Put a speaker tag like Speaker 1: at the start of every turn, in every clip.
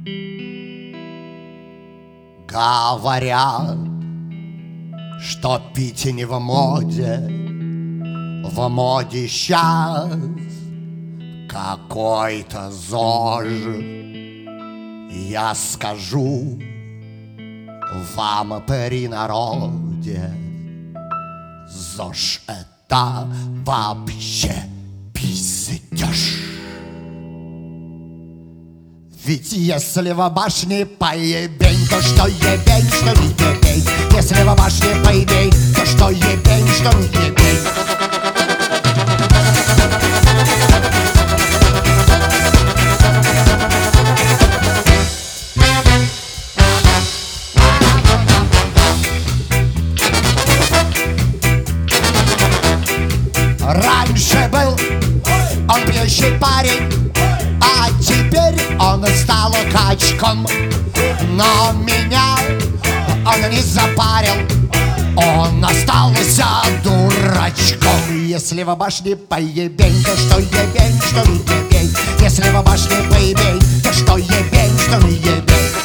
Speaker 1: Говорят, что пить не в моде, в моде сейчас какой-то ЗОЖ. Я скажу вам при народе, ЗОЖ это вообще пиздеж. Ведь если в башне поебень, то что ебень, что не ебень. Если в башне поебень, то что ебень, что не ебень. Раньше был он пьющий парень, а теперь он стал качком. Но меня он не запарил, он остался дурачком. Если в башне поебень, то что ебень, что не ебень. Если в башне поебень, то что ебень, что не ебень.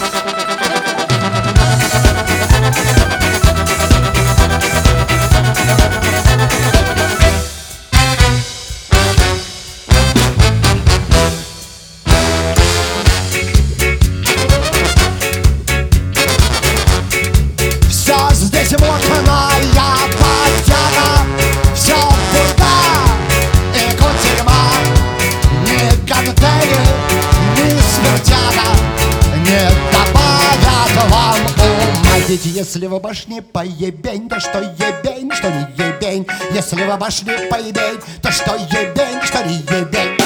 Speaker 1: Мощная подтяга, все пурга и кутерьма. Ни коктейли, ни смертяга не добавят вам ума. Ведь если в башне поебень, то что ебень, что не ебень. Если в башне поебень, то что ебень, что не ебень.